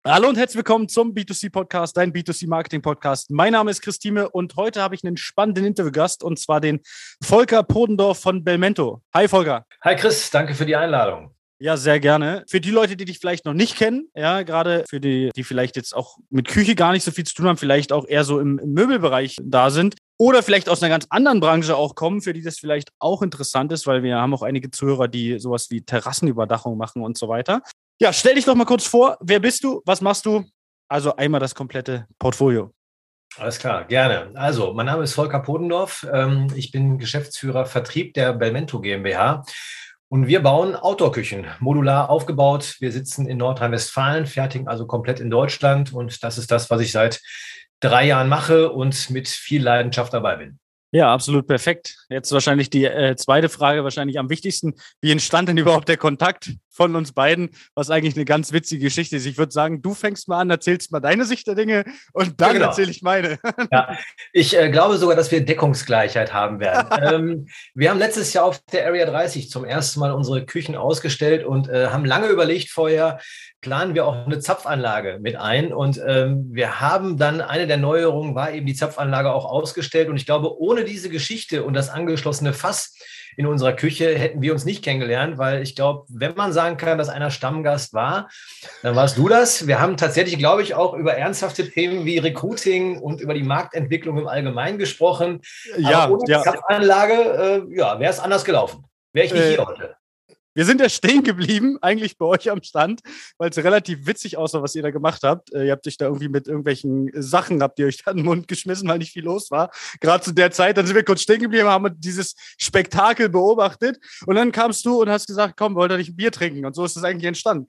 Hallo und herzlich willkommen zum B2C-Podcast, dein B2C-Marketing-Podcast. Mein Name ist Christine und heute habe ich einen spannenden Interviewgast und zwar den Volker Podendorf von Belmento. Hi Volker. Hi Chris, danke für die Einladung. Ja, sehr gerne. Für die Leute, die dich vielleicht noch nicht kennen, ja, gerade für die vielleicht jetzt auch mit Küche gar nicht so viel zu tun haben, vielleicht auch eher so im Möbelbereich da sind oder vielleicht aus einer ganz anderen Branche auch kommen, für die das vielleicht auch interessant ist, weil wir haben auch einige Zuhörer, die sowas wie Terrassenüberdachung machen und so weiter. Ja, stell dich doch mal kurz vor. Wer bist du? Was machst du? Also einmal das komplette Portfolio. Alles klar, gerne. Also, mein Name ist Volker Podendorf. Ich bin Geschäftsführer Vertrieb der Belmento GmbH. Und wir bauen Outdoor-Küchen, modular aufgebaut. Wir sitzen in Nordrhein-Westfalen, fertigen also komplett in Deutschland. Und das ist das, was ich seit 3 Jahren mache und mit viel Leidenschaft dabei bin. Ja, absolut perfekt. Jetzt wahrscheinlich die zweite Frage, wahrscheinlich am wichtigsten. Wie entstand denn überhaupt der Kontakt von uns beiden? Was eigentlich eine ganz witzige Geschichte ist. Ich würde sagen, du fängst mal an, erzählst mal deine Sicht der Dinge und dann Ja, genau. erzähle ich meine. Ja, ich glaube sogar, dass wir Deckungsgleichheit haben werden. Wir haben letztes Jahr auf der Area 30 zum ersten Mal unsere Küchen ausgestellt und haben lange überlegt vorher, planen wir auch eine Zapfanlage mit ein. Und wir haben dann, eine der Neuerungen war eben die Zapfanlage auch ausgestellt. Und ich glaube, ohne diese Geschichte und das angeschlossene Fass in unserer Küche hätten wir uns nicht kennengelernt, weil ich glaube, wenn man sagen kann, dass einer Stammgast war, dann warst du das. Wir haben tatsächlich, glaube ich, auch über ernsthafte Themen wie Recruiting und über die Marktentwicklung im Allgemeinen gesprochen. Ja, aber ohne die Zapfanlage, wäre es anders gelaufen. Wäre ich nicht hier heute. Wir sind ja stehen geblieben, eigentlich bei euch am Stand, weil es relativ witzig aussah, was ihr da gemacht habt. Ihr habt euch da irgendwie mit irgendwelchen Sachen, habt ihr euch da in den Mund geschmissen, weil nicht viel los war. Gerade zu der Zeit, dann sind wir kurz stehen geblieben, haben dieses Spektakel beobachtet und dann kamst du und hast gesagt, komm, wollt ihr nicht ein Bier trinken? Und so ist es eigentlich entstanden.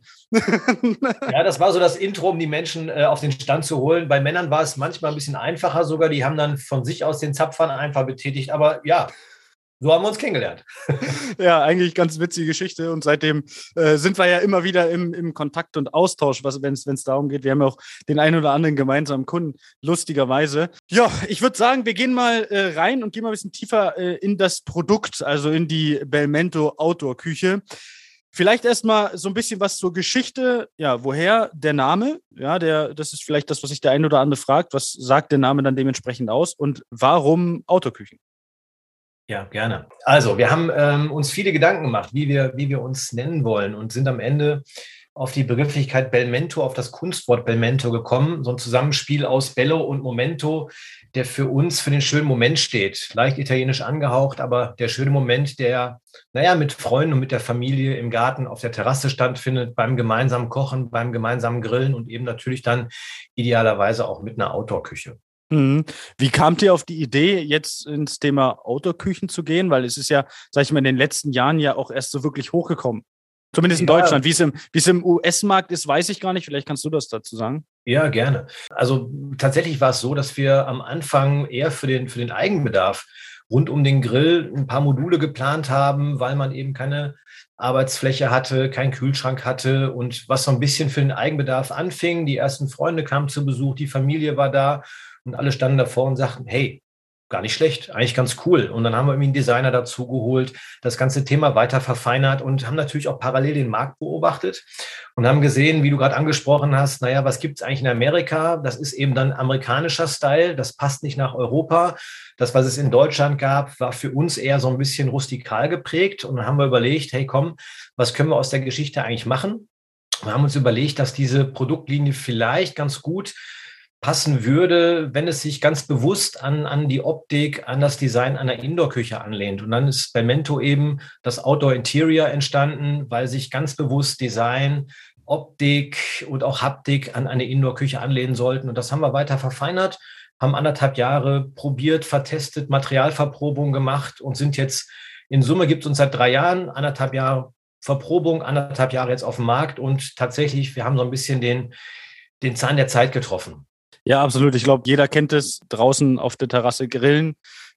Ja, das war so das Intro, um die Menschen auf den Stand zu holen. Bei Männern war es manchmal ein bisschen einfacher sogar. Die haben dann von sich aus den Zapfhahn einfach betätigt. Aber ja, so haben wir uns kennengelernt. Ja, eigentlich ganz witzige Geschichte. Und seitdem sind wir ja immer wieder im Kontakt und Austausch, wenn es darum geht. Wir haben ja auch den einen oder anderen gemeinsamen Kunden, lustigerweise. Ja, ich würde sagen, wir gehen mal rein und gehen mal ein bisschen tiefer in das Produkt, also in die Belmento Outdoor-Küche. Vielleicht erstmal so ein bisschen was zur Geschichte. Ja, woher der Name? Ja, das ist vielleicht das, was sich der ein oder andere fragt. Was sagt der Name dann dementsprechend aus? Und warum Outdoor-Küchen? Ja, gerne. Also, wir haben uns viele Gedanken gemacht, wie wir uns nennen wollen und sind am Ende auf die Begrifflichkeit Belmento, auf das Kunstwort Belmento gekommen. So ein Zusammenspiel aus Bello und Momento, der für uns für den schönen Moment steht. Leicht italienisch angehaucht, aber der schöne Moment, der, mit Freunden und mit der Familie im Garten auf der Terrasse stattfindet, beim gemeinsamen Kochen, beim gemeinsamen Grillen und eben natürlich dann idealerweise auch mit einer Outdoor-Küche. Wie kamt ihr auf die Idee, jetzt ins Thema Outdoor-Küchen zu gehen? Weil es ist ja, sag ich mal, in den letzten Jahren ja auch erst so wirklich hochgekommen. Zumindest in Deutschland. Wie es im US-Markt ist, weiß ich gar nicht. Vielleicht kannst du das dazu sagen. Ja, gerne. Also tatsächlich war es so, dass wir am Anfang eher für den Eigenbedarf rund um den Grill ein paar Module geplant haben, weil man eben keine Arbeitsfläche hatte, keinen Kühlschrank hatte und was so ein bisschen für den Eigenbedarf anfing. Die ersten Freunde kamen zu Besuch, die Familie war da und alle standen davor und sagten, hey, gar nicht schlecht, eigentlich ganz cool. Und dann haben wir irgendwie einen Designer dazu geholt, das ganze Thema weiter verfeinert und haben natürlich auch parallel den Markt beobachtet und haben gesehen, wie du gerade angesprochen hast, was gibt es eigentlich in Amerika? Das ist eben dann amerikanischer Style, das passt nicht nach Europa. Das, was es in Deutschland gab, war für uns eher so ein bisschen rustikal geprägt. Und dann haben wir überlegt, hey komm, was können wir aus der Geschichte eigentlich machen? Wir haben uns überlegt, dass diese Produktlinie vielleicht ganz gut passen würde, wenn es sich ganz bewusst an die Optik, an das Design einer Indoor-Küche anlehnt. Und dann ist Belmento eben das Outdoor Interior entstanden, weil sich ganz bewusst Design, Optik und auch Haptik an eine Indoor-Küche anlehnen sollten. Und das haben wir weiter verfeinert, haben 1,5 Jahre probiert, vertestet, Materialverprobung gemacht und sind jetzt, in Summe gibt es uns seit 3 Jahren, 1,5 Jahre Verprobung, 1,5 Jahre jetzt auf dem Markt und tatsächlich, wir haben so ein bisschen den Zahn der Zeit getroffen. Ja, absolut. Ich glaube, jeder kennt es, draußen auf der Terrasse grillen.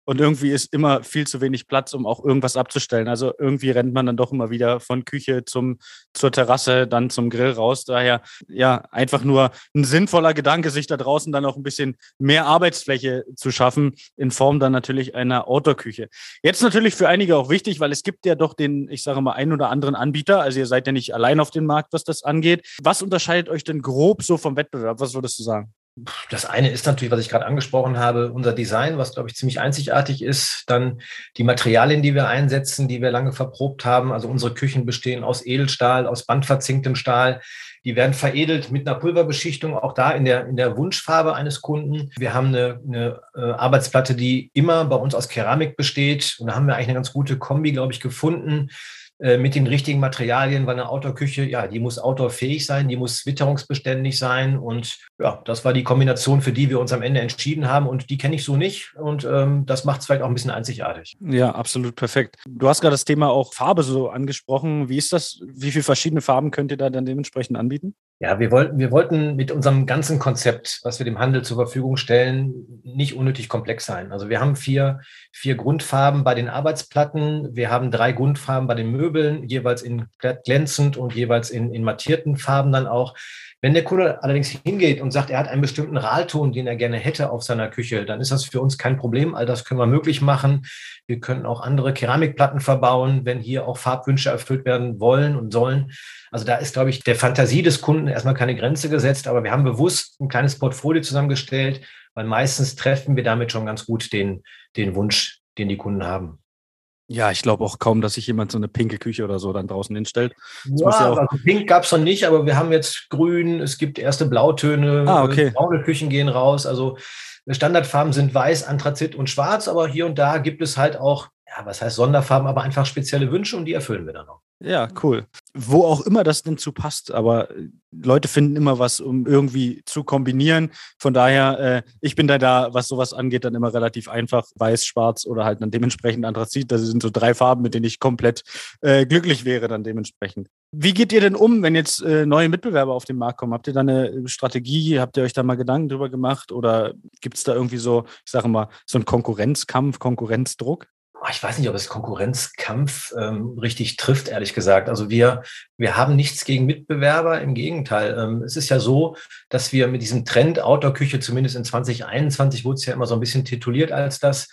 und irgendwie ist immer viel zu wenig Platz, um auch irgendwas abzustellen. Also irgendwie rennt man dann doch immer wieder von Küche zur Terrasse, dann zum Grill raus. Daher ja einfach nur ein sinnvoller Gedanke, sich da draußen dann auch ein bisschen mehr Arbeitsfläche zu schaffen, in Form dann natürlich einer Outdoor-Küche. Jetzt natürlich für einige auch wichtig, weil es gibt ja doch den, ich sage mal, einen oder anderen Anbieter. Also ihr seid ja nicht allein auf dem Markt, was das angeht. Was unterscheidet euch denn grob so vom Wettbewerb? Was würdest du sagen? Das eine ist natürlich, was ich gerade angesprochen habe, unser Design, was, glaube ich, ziemlich einzigartig ist. Dann die Materialien, die wir einsetzen, die wir lange verprobt haben. Also unsere Küchen bestehen aus Edelstahl, aus bandverzinktem Stahl. Die werden veredelt mit einer Pulverbeschichtung, auch da in der Wunschfarbe eines Kunden. Wir haben eine Arbeitsplatte, die immer bei uns aus Keramik besteht. Und da haben wir eigentlich eine ganz gute Kombi, glaube ich, gefunden mit den richtigen Materialien, weil eine Outdoor-Küche, ja, die muss outdoorfähig sein, die muss witterungsbeständig sein. Und ja, das war die Kombination, für die wir uns am Ende entschieden haben. Und die kenne ich so nicht. Und das macht es vielleicht auch ein bisschen einzigartig. Ja, absolut perfekt. Du hast gerade das Thema auch Farbe so angesprochen. Wie ist das? Wie viele verschiedene Farben könnt ihr da dann dementsprechend anbieten? Ja, wir wollten mit unserem ganzen Konzept, was wir dem Handel zur Verfügung stellen, nicht unnötig komplex sein. Also wir haben vier Grundfarben bei den Arbeitsplatten. Wir haben 3 Grundfarben bei den Möbeln, jeweils in glänzend und jeweils in mattierten Farben dann auch. Wenn der Kunde allerdings hingeht und sagt, er hat einen bestimmten Ralton, den er gerne hätte auf seiner Küche, dann ist das für uns kein Problem. All das können wir möglich machen. Wir können auch andere Keramikplatten verbauen, wenn hier auch Farbwünsche erfüllt werden wollen und sollen. Also da ist, glaube ich, der Fantasie des Kunden erstmal keine Grenze gesetzt, aber wir haben bewusst ein kleines Portfolio zusammengestellt, weil meistens treffen wir damit schon ganz gut den Wunsch, den die Kunden haben. Ja, ich glaube auch kaum, dass sich jemand so eine pinke Küche oder so dann draußen hinstellt. Das Ja, muss ja auch. also pink gab es noch nicht, aber wir haben jetzt grün, es gibt erste Blautöne, Okay. braune Küchen gehen raus. Also Standardfarben sind weiß, Anthrazit und schwarz, aber hier und da gibt es halt auch, ja, was heißt Sonderfarben, aber einfach spezielle Wünsche und die erfüllen wir dann auch. Ja, cool. Wo auch immer das denn zu passt, aber Leute finden immer was, um irgendwie zu kombinieren. Von daher, ich bin da, was sowas angeht, dann immer relativ einfach. Weiß, schwarz oder halt dann dementsprechend Anthrazit. Das sind so 3 Farben, mit denen ich komplett glücklich wäre dann dementsprechend. Wie geht ihr denn um, wenn jetzt neue Mitbewerber auf den Markt kommen? Habt ihr da eine Strategie? Habt ihr euch da mal Gedanken drüber gemacht? Oder gibt es da irgendwie so, ich sage mal, so einen Konkurrenzkampf, Konkurrenzdruck? Ich weiß nicht, ob es Konkurrenzkampf richtig trifft, ehrlich gesagt. Also wir haben nichts gegen Mitbewerber, im Gegenteil. Es ist ja so, dass wir mit diesem Trend Outdoor-Küche, zumindest in 2021 wurde es ja immer so ein bisschen tituliert als das,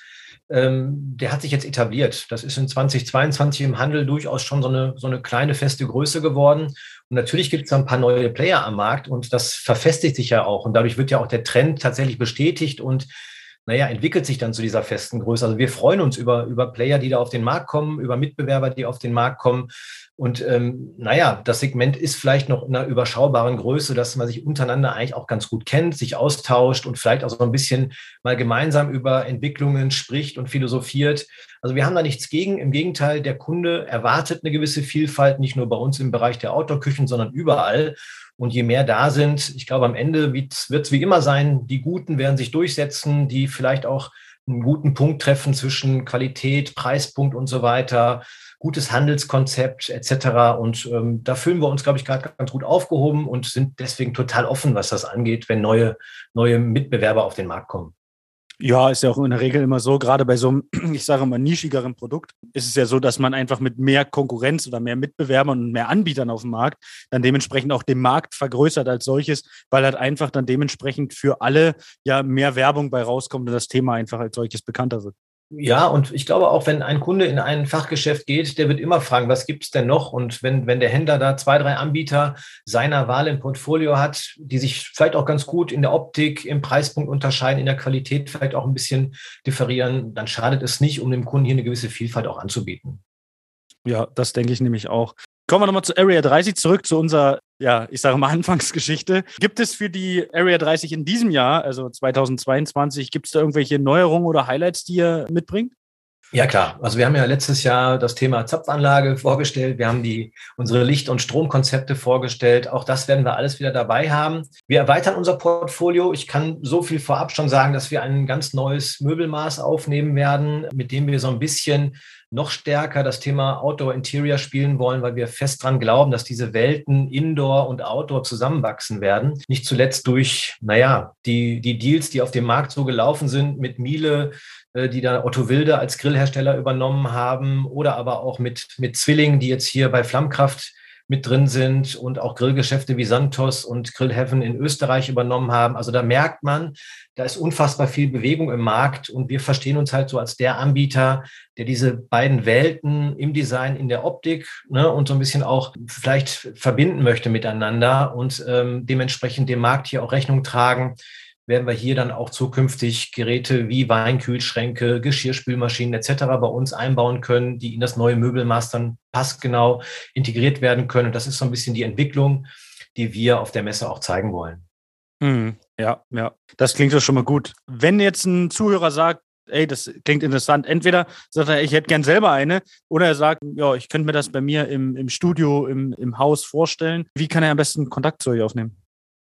der hat sich jetzt etabliert. Das ist in 2022 im Handel durchaus schon so eine kleine feste Größe geworden. Und natürlich gibt es da ein paar neue Player am Markt und das verfestigt sich ja auch. Und dadurch wird ja auch der Trend tatsächlich bestätigt und entwickelt sich dann zu dieser festen Größe. Also wir freuen uns über Player, die da auf den Markt kommen, über Mitbewerber, die auf den Markt kommen. Und das Segment ist vielleicht noch in einer überschaubaren Größe, dass man sich untereinander eigentlich auch ganz gut kennt, sich austauscht und vielleicht auch so ein bisschen mal gemeinsam über Entwicklungen spricht und philosophiert. Also wir haben da nichts gegen. Im Gegenteil, der Kunde erwartet eine gewisse Vielfalt, nicht nur bei uns im Bereich der Outdoor-Küchen, sondern überall. Und je mehr da sind, ich glaube, am Ende wird es wie immer sein, die Guten werden sich durchsetzen, die vielleicht auch einen guten Punkt treffen zwischen Qualität, Preispunkt und so weiter, gutes Handelskonzept etc. Und da fühlen wir uns, glaube ich, gerade ganz gut aufgehoben und sind deswegen total offen, was das angeht, wenn neue Mitbewerber auf den Markt kommen. Ja, ist ja auch in der Regel immer so, gerade bei so einem, ich sage mal, nischigeren Produkt, ist es ja so, dass man einfach mit mehr Konkurrenz oder mehr Mitbewerbern und mehr Anbietern auf dem Markt dann dementsprechend auch den Markt vergrößert als solches, weil halt einfach dann dementsprechend für alle ja mehr Werbung bei rauskommt und das Thema einfach als solches bekannter wird. Ja, und ich glaube auch, wenn ein Kunde in ein Fachgeschäft geht, der wird immer fragen, was gibt es denn noch? Und wenn der Händler da 2, 3 Anbieter seiner Wahl im Portfolio hat, die sich vielleicht auch ganz gut in der Optik, im Preispunkt unterscheiden, in der Qualität vielleicht auch ein bisschen differieren, dann schadet es nicht, um dem Kunden hier eine gewisse Vielfalt auch anzubieten. Ja, das denke ich nämlich auch. Kommen wir nochmal zu Area 30 zurück, zu unserer, ja, ich sage mal Anfangsgeschichte. Gibt es für die Area 30 in diesem Jahr, also 2022, gibt es da irgendwelche Neuerungen oder Highlights, die ihr mitbringt? Ja, klar. Also wir haben ja letztes Jahr das Thema Zapfanlage vorgestellt. Wir haben unsere Licht- und Stromkonzepte vorgestellt. Auch das werden wir alles wieder dabei haben. Wir erweitern unser Portfolio. Ich kann so viel vorab schon sagen, dass wir ein ganz neues Möbelmaß aufnehmen werden, mit dem wir so ein bisschen noch stärker das Thema Outdoor Interior spielen wollen, weil wir fest dran glauben, dass diese Welten Indoor und Outdoor zusammenwachsen werden. Nicht zuletzt durch, die Deals, die auf dem Markt so gelaufen sind mit Miele, die da Otto Wilde als Grillhersteller übernommen haben, oder aber auch mit Zwilling, die jetzt hier bei Flammkraft mit drin sind und auch Grillgeschäfte wie Santos und Grill Heaven in Österreich übernommen haben. Also da merkt man, da ist unfassbar viel Bewegung im Markt und wir verstehen uns halt so als der Anbieter, der diese beiden Welten im Design, in der Optik, ne, und so ein bisschen auch vielleicht verbinden möchte miteinander und dementsprechend dem Markt hier auch Rechnung tragen. Werden wir hier dann auch zukünftig Geräte wie Weinkühlschränke, Geschirrspülmaschinen etc. bei uns einbauen können, die in das neue Möbelmaß dann passgenau integriert werden können. Und das ist so ein bisschen die Entwicklung, die wir auf der Messe auch zeigen wollen. Ja, das klingt doch schon mal gut. Wenn jetzt ein Zuhörer sagt, ey, das klingt interessant, entweder sagt er, ich hätte gern selber eine, oder er sagt, ja, ich könnte mir das bei mir im Studio, im Haus vorstellen. Wie kann er am besten Kontakt zu euch aufnehmen?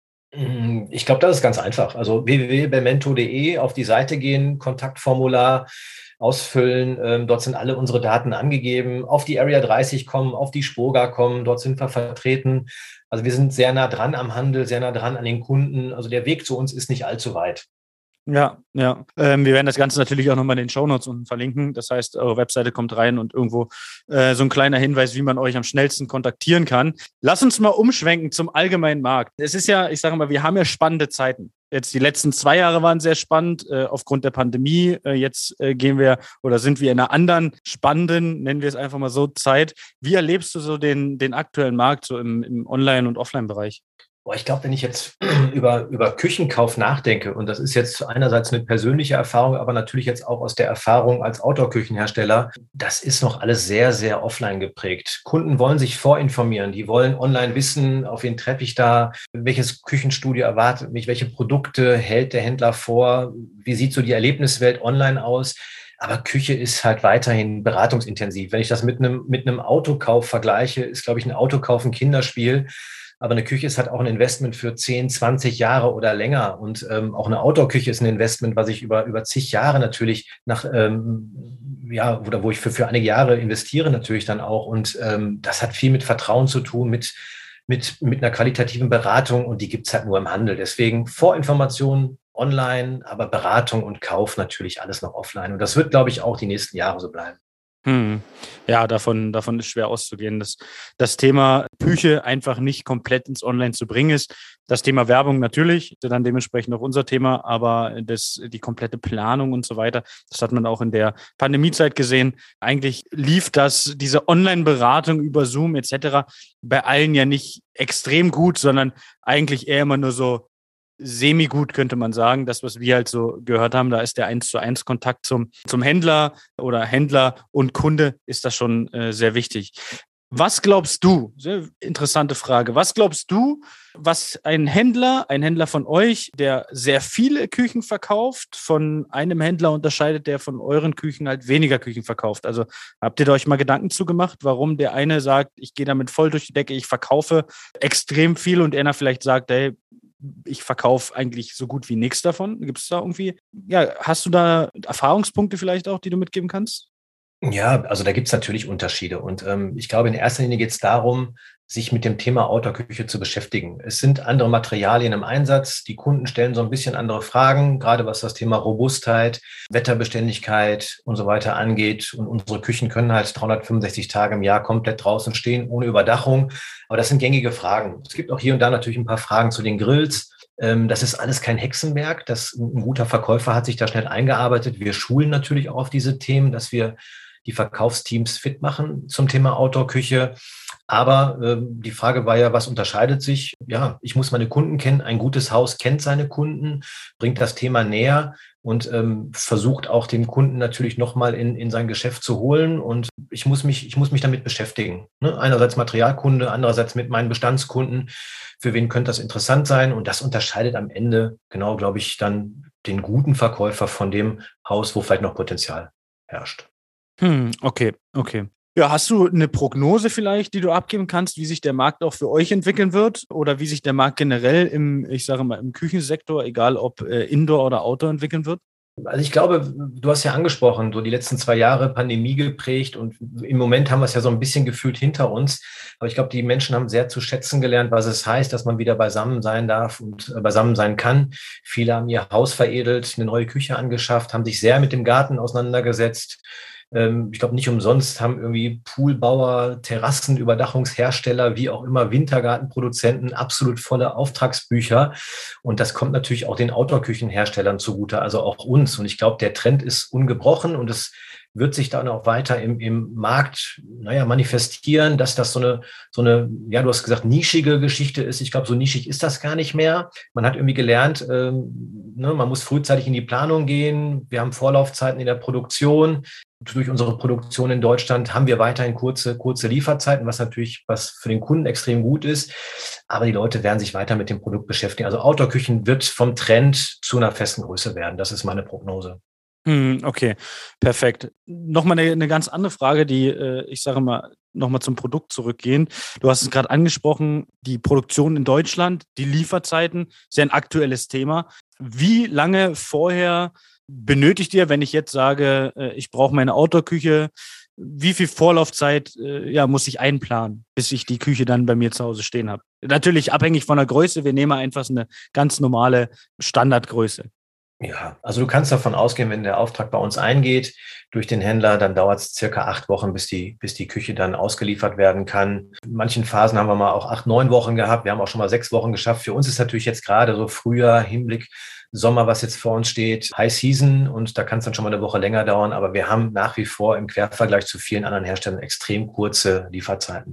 Ich glaube, das ist ganz einfach. Also www.bemento.de, auf die Seite gehen, Kontaktformular ausfüllen. Dort sind alle unsere Daten angegeben. Auf die Area 30 kommen, auf die Spoga kommen. Dort sind wir vertreten. Also wir sind sehr nah dran am Handel, sehr nah dran an den Kunden. Also der Weg zu uns ist nicht allzu weit. Ja. Wir werden das Ganze natürlich auch nochmal in den Shownotes unten verlinken. Das heißt, eure Webseite kommt rein und irgendwo so ein kleiner Hinweis, wie man euch am schnellsten kontaktieren kann. Lass uns mal umschwenken zum allgemeinen Markt. Es ist ja, ich sage mal, wir haben ja spannende Zeiten. Jetzt die letzten 2 Jahre waren sehr spannend aufgrund der Pandemie. Jetzt sind wir in einer anderen spannenden, nennen wir es einfach mal so, Zeit. Wie erlebst du so den aktuellen Markt so im Online- und Offline-Bereich? Ich glaube, wenn ich jetzt über Küchenkauf nachdenke, und das ist jetzt einerseits eine persönliche Erfahrung, aber natürlich jetzt auch aus der Erfahrung als Outdoor-Küchenhersteller, das ist noch alles sehr, sehr offline geprägt. Kunden wollen sich vorinformieren, die wollen online wissen, auf wen treffe ich da, welches Küchenstudio erwartet mich, welche Produkte hält der Händler vor, wie sieht so die Erlebniswelt online aus. Aber Küche ist halt weiterhin beratungsintensiv. Wenn ich das mit einem Autokauf vergleiche, ist, glaube ich, ein Autokauf ein Kinderspiel. Aber eine Küche ist halt auch ein Investment für 10, 20 Jahre oder länger. Und auch eine Outdoor-Küche ist ein Investment, was ich über zig Jahre natürlich oder wo ich für einige Jahre investiere natürlich dann auch. Und das hat viel mit Vertrauen zu tun, mit einer qualitativen Beratung, und die gibt's halt nur im Handel. Deswegen Vorinformation online, aber Beratung und Kauf natürlich alles noch offline. Und das wird, glaube ich, auch die nächsten Jahre so bleiben. Ja, davon ist schwer auszugehen, dass das Thema Küche einfach nicht komplett ins Online zu bringen ist. Das Thema Werbung natürlich, dann dementsprechend auch unser Thema, aber die komplette Planung und so weiter, das hat man auch in der Pandemiezeit gesehen. Eigentlich lief diese Online-Beratung über Zoom etc. bei allen ja nicht extrem gut, sondern eigentlich eher immer nur so semi-gut, könnte man sagen. Das, was wir halt so gehört haben, da ist der 1:1 Kontakt zum Händler oder Händler und Kunde ist das schon sehr wichtig. Was glaubst du, sehr interessante Frage, was glaubst du, was ein Händler von euch, der sehr viele Küchen verkauft, von einem Händler unterscheidet, der von euren Küchen halt weniger Küchen verkauft? Also habt ihr da euch mal Gedanken zugemacht, warum der eine sagt, ich gehe damit voll durch die Decke, ich verkaufe extrem viel, und einer vielleicht sagt, hey, ich verkaufe eigentlich so gut wie nichts davon? Gibt es da irgendwie, hast du da Erfahrungspunkte vielleicht auch, die du mitgeben kannst? Ja, also da gibt's natürlich Unterschiede. Und ich glaube, in erster Linie geht es darum, sich mit dem Thema Outdoor-Küche zu beschäftigen. Es sind andere Materialien im Einsatz. Die Kunden stellen so ein bisschen andere Fragen, gerade was das Thema Robustheit, Wetterbeständigkeit und so weiter angeht. Und unsere Küchen können halt 365 Tage im Jahr komplett draußen stehen, ohne Überdachung. Aber das sind gängige Fragen. Es gibt auch hier und da natürlich ein paar Fragen zu den Grills. Das ist alles kein Hexenwerk. Ein guter Verkäufer hat sich da schnell eingearbeitet. Wir schulen natürlich auch auf diese Themen, dass wir die Verkaufsteams fit machen zum Thema Outdoor-Küche. Aber die Frage war ja, was unterscheidet sich? Ja, ich muss meine Kunden kennen. Ein gutes Haus kennt seine Kunden, bringt das Thema näher und versucht auch den Kunden natürlich nochmal in sein Geschäft zu holen. Und ich muss mich damit beschäftigen. Ne? Einerseits Materialkunde, andererseits mit meinen Bestandskunden. Für wen könnte das interessant sein? Und das unterscheidet am Ende genau, glaube ich, dann den guten Verkäufer von dem Haus, wo vielleicht noch Potenzial herrscht. Okay. Ja, hast du eine Prognose vielleicht, die du abgeben kannst, wie sich der Markt auch für euch entwickeln wird oder wie sich der Markt generell im Küchensektor, egal ob Indoor oder Outdoor, entwickeln wird? Also ich glaube, du hast ja angesprochen, so die letzten 2 Jahre Pandemie geprägt und im Moment haben wir es ja so ein bisschen gefühlt hinter uns. Aber ich glaube, die Menschen haben sehr zu schätzen gelernt, was es heißt, dass man wieder beisammen sein darf und beisammen sein kann. Viele haben ihr Haus veredelt, eine neue Küche angeschafft, haben sich sehr mit dem Garten auseinandergesetzt. Ich glaube, nicht umsonst haben irgendwie Poolbauer, Terrassenüberdachungshersteller, wie auch immer, Wintergartenproduzenten absolut volle Auftragsbücher. Und das kommt natürlich auch den Outdoor-Küchenherstellern zugute, also auch uns. Und ich glaube, der Trend ist ungebrochen und es wird sich dann auch weiter im Markt, manifestieren, dass das ja, du hast gesagt, nischige Geschichte ist. Ich glaube, so nischig ist das gar nicht mehr. Man hat irgendwie gelernt, man muss frühzeitig in die Planung gehen. Wir haben Vorlaufzeiten in der Produktion. Durch unsere Produktion in Deutschland haben wir weiterhin kurze Lieferzeiten, was für den Kunden extrem gut ist. Aber die Leute werden sich weiter mit dem Produkt beschäftigen. Also Outdoor-Küchen wird vom Trend zu einer festen Größe werden. Das ist meine Prognose. Okay, perfekt. Nochmal eine ganz andere Frage, die, ich sage mal, nochmal zum Produkt zurückgehen. Du hast es gerade angesprochen, die Produktion in Deutschland, die Lieferzeiten, ist ja ein aktuelles Thema. Wie lange vorher benötigt ihr, wenn ich jetzt sage, ich brauche meine Outdoor-Küche, wie viel Vorlaufzeit muss ich einplanen, bis ich die Küche dann bei mir zu Hause stehen habe? Natürlich abhängig von der Größe, wir nehmen einfach eine ganz normale Standardgröße. Ja, also du kannst davon ausgehen, wenn der Auftrag bei uns eingeht durch den Händler, dann dauert es circa 8 Wochen, bis die Küche dann ausgeliefert werden kann. In manchen Phasen haben wir mal auch 8, 9 Wochen gehabt. Wir haben auch schon mal 6 Wochen geschafft. Für uns ist natürlich jetzt gerade so Frühjahr, Hinblick Sommer, was jetzt vor uns steht, High Season und da kann es dann schon mal eine Woche länger dauern. Aber wir haben nach wie vor im Quervergleich zu vielen anderen Herstellern extrem kurze Lieferzeiten.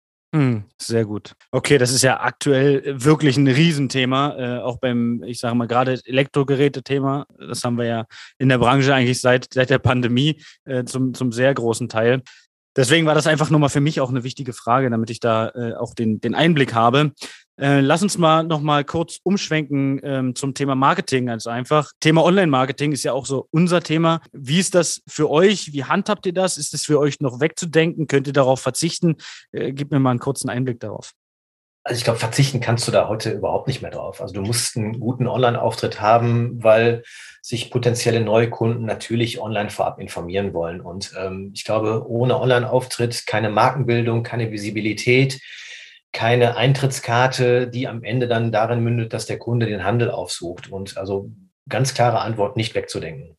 Sehr gut. Okay, das ist ja aktuell wirklich ein Riesenthema, auch beim, ich sage mal, gerade Elektrogeräte-Thema. Das haben wir ja in der Branche eigentlich seit der Pandemie zum sehr großen Teil. Deswegen war das einfach nur mal für mich auch eine wichtige Frage, damit ich da auch den Einblick habe. Lass uns noch mal kurz umschwenken zum Thema Marketing ganz einfach. Thema Online-Marketing ist ja auch so unser Thema. Wie ist das für euch? Wie handhabt ihr das? Ist es für euch noch wegzudenken? Könnt ihr darauf verzichten? Gib mir mal einen kurzen Einblick darauf. Also ich glaube, verzichten kannst du da heute überhaupt nicht mehr drauf. Also du musst einen guten Online-Auftritt haben, weil sich potenzielle neue Kunden natürlich online vorab informieren wollen. Und ich glaube, ohne Online-Auftritt keine Markenbildung, keine Visibilität, keine Eintrittskarte, die am Ende dann darin mündet, dass der Kunde den Handel aufsucht. Und also ganz klare Antwort, nicht wegzudenken.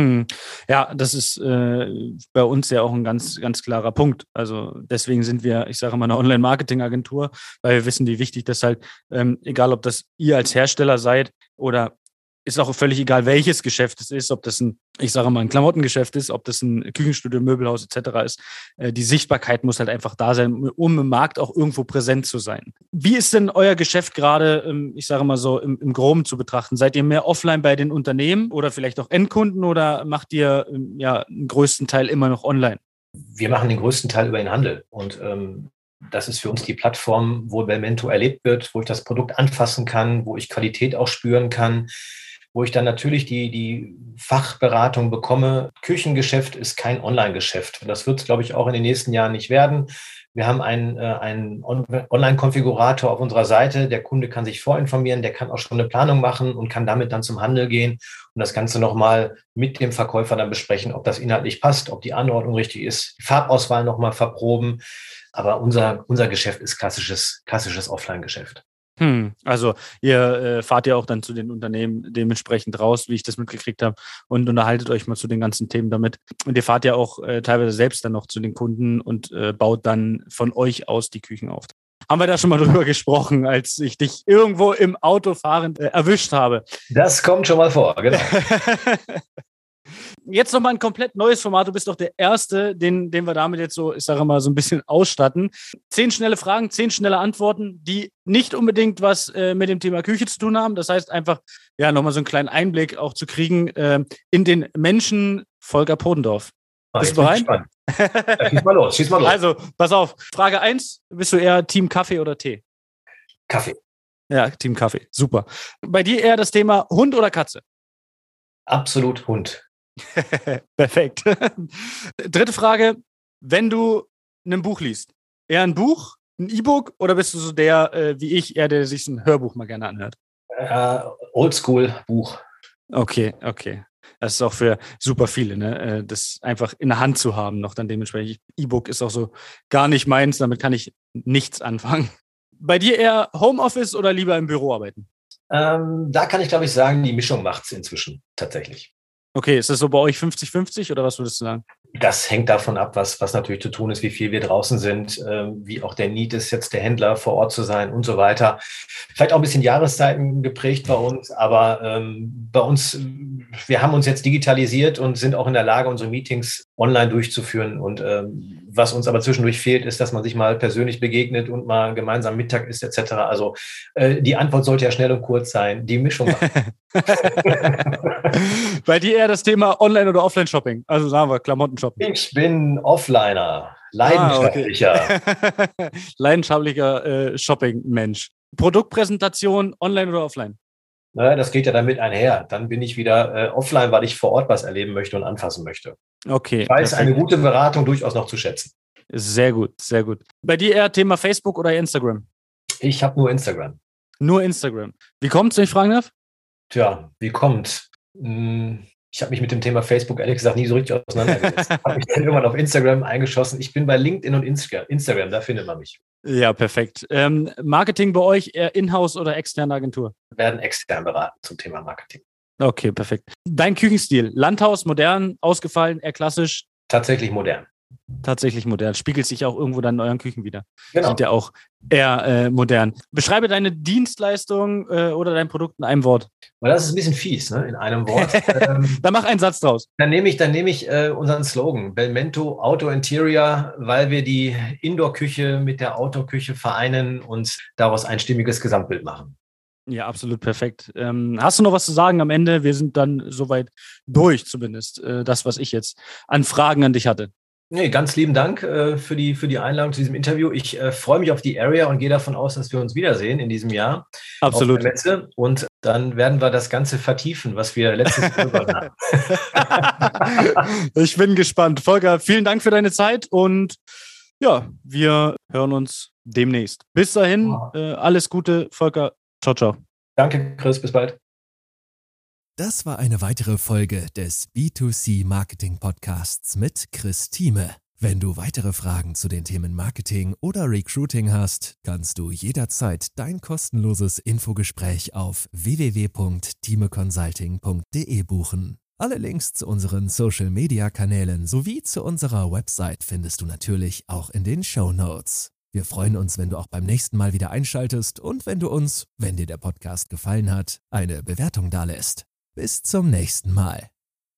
Ja, das ist bei uns ja auch ein ganz, ganz klarer Punkt. Also deswegen sind wir, ich sage mal, eine Online-Marketing-Agentur, weil wir wissen, wie wichtig das halt, egal ob das ihr als Hersteller seid oder ist auch völlig egal, welches Geschäft es ist, ob das ich sage mal, ein Klamottengeschäft ist, ob das ein Küchenstudio, Möbelhaus etc. ist. Die Sichtbarkeit muss halt einfach da sein, um im Markt auch irgendwo präsent zu sein. Wie ist denn euer Geschäft gerade, ich sage mal so, im Groben zu betrachten? Seid ihr mehr offline bei den Unternehmen oder vielleicht auch Endkunden oder macht ihr den größten Teil immer noch online? Wir machen den größten Teil über den Handel und das ist für uns die Plattform, wo Belmento erlebt wird, wo ich das Produkt anfassen kann, wo ich Qualität auch spüren kann, wo ich dann natürlich die Fachberatung bekomme. Küchengeschäft ist kein Online-Geschäft. Das wird es, glaube ich, auch in den nächsten Jahren nicht werden. Wir haben einen Online-Konfigurator auf unserer Seite. Der Kunde kann sich vorinformieren, der kann auch schon eine Planung machen und kann damit dann zum Handel gehen und das Ganze nochmal mit dem Verkäufer dann besprechen, ob das inhaltlich passt, ob die Anordnung richtig ist, die Farbauswahl nochmal verproben. Aber unser Geschäft ist klassisches Offline-Geschäft. Also ihr fahrt ja auch dann zu den Unternehmen dementsprechend raus, wie ich das mitgekriegt habe, und unterhaltet euch mal zu den ganzen Themen damit. Und ihr fahrt ja auch teilweise selbst dann noch zu den Kunden und baut dann von euch aus die Küchen auf. Haben wir da schon mal drüber gesprochen, als ich dich irgendwo im Auto fahrend erwischt habe? Das kommt schon mal vor, genau. Jetzt nochmal ein komplett neues Format. Du bist doch der Erste, den wir damit jetzt so, ich sage mal, so ein bisschen ausstatten. 10 schnelle Fragen, 10 schnelle Antworten, die nicht unbedingt was mit dem Thema Küche zu tun haben. Das heißt einfach, ja, nochmal so einen kleinen Einblick auch zu kriegen in den Menschen Volker Podendorf. Bist du bereit? Ja, schieß mal los. Also, pass auf. Frage 1. Bist du eher Team Kaffee oder Tee? Kaffee. Ja, Team Kaffee. Super. Bei dir eher das Thema Hund oder Katze? Absolut Hund. Perfekt. Dritte Frage. Wenn du ein Buch liest, eher ein Buch, ein E-Book oder bist du so der, wie ich, eher der sich ein Hörbuch mal gerne anhört? Oldschool Buch. Okay. Das ist auch für super viele, ne? Das einfach in der Hand zu haben, noch dann dementsprechend. E-Book ist auch so gar nicht meins, damit kann ich nichts anfangen. Bei dir eher Homeoffice oder lieber im Büro arbeiten? Da kann ich, glaube ich, sagen, die Mischung macht es inzwischen tatsächlich. Okay, ist das so bei euch 50-50 oder was würdest du sagen? Das hängt davon ab, was natürlich zu tun ist, wie viel wir draußen sind, wie auch der Need ist, jetzt der Händler vor Ort zu sein und so weiter. Vielleicht auch ein bisschen Jahreszeiten geprägt bei uns, aber bei uns, wir haben uns jetzt digitalisiert und sind auch in der Lage, unsere Meetings online durchzuführen. Und was uns aber zwischendurch fehlt, ist, dass man sich mal persönlich begegnet und mal gemeinsam Mittag isst etc. Also die Antwort sollte ja schnell und kurz sein. Die Mischung. Bei dir eher das Thema Online- oder Offline-Shopping? Also sagen wir Klamotten-Shopping. Ich bin Offliner, leidenschaftlicher. Okay. Leidenschaftlicher Shopping-Mensch. Produktpräsentation online oder offline? Naja, das geht ja damit einher. Dann bin ich wieder offline, weil ich vor Ort was erleben möchte und anfassen möchte. Okay. Ich weiß eine gute Beratung durchaus noch zu schätzen. Sehr gut, sehr gut. Bei dir eher Thema Facebook oder Instagram? Ich habe nur Instagram. Nur Instagram. Wie kommt es, wenn ich fragen darf? Tja, wie kommt? Ich habe mich mit dem Thema Facebook ehrlich gesagt nie so richtig auseinandergesetzt. Ich habe mich dann irgendwann auf Instagram eingeschossen. Ich bin bei LinkedIn und Instagram, da findet man mich. Ja, perfekt. Marketing bei euch eher Inhouse oder externe Agentur? Wir werden extern beraten zum Thema Marketing. Okay, perfekt. Dein Küchenstil, Landhaus, modern, ausgefallen, eher klassisch? Tatsächlich modern. Tatsächlich modern. Spiegelt sich auch irgendwo dann in euren Küchen wieder. Genau. Sind ja auch eher modern. Beschreibe deine Dienstleistung oder dein Produkt in einem Wort. Weil das ist ein bisschen fies, ne? In einem Wort. Dann mach einen Satz draus. Dann nehme ich unseren Slogan, Belmento Outdoor Interior, weil wir die Indoor-Küche mit der Outdoor-Küche vereinen und daraus ein stimmiges Gesamtbild machen. Ja, absolut perfekt. Hast du noch was zu sagen am Ende? Wir sind dann soweit durch, zumindest. Das, was ich jetzt an Fragen an dich hatte. Nee, ganz lieben Dank für die Einladung zu diesem Interview. Ich freue mich auf die Area und gehe davon aus, dass wir uns wiedersehen in diesem Jahr. Absolut. Auf der Messe. Und dann werden wir das Ganze vertiefen, was wir letztes Mal begonnen haben. Ich bin gespannt. Volker, vielen Dank für deine Zeit und ja, wir hören uns demnächst. Bis dahin, alles Gute, Volker. Ciao, ciao. Danke, Chris. Bis bald. Das war eine weitere Folge des B2C Marketing Podcasts mit Chris Thieme. Wenn du weitere Fragen zu den Themen Marketing oder Recruiting hast, kannst du jederzeit dein kostenloses Infogespräch auf www.thimeconsulting.de buchen. Alle Links zu unseren Social-Media-Kanälen sowie zu unserer Website findest du natürlich auch in den Shownotes. Wir freuen uns, wenn du auch beim nächsten Mal wieder einschaltest und wenn du uns, wenn dir der Podcast gefallen hat, eine Bewertung dalässt. Bis zum nächsten Mal.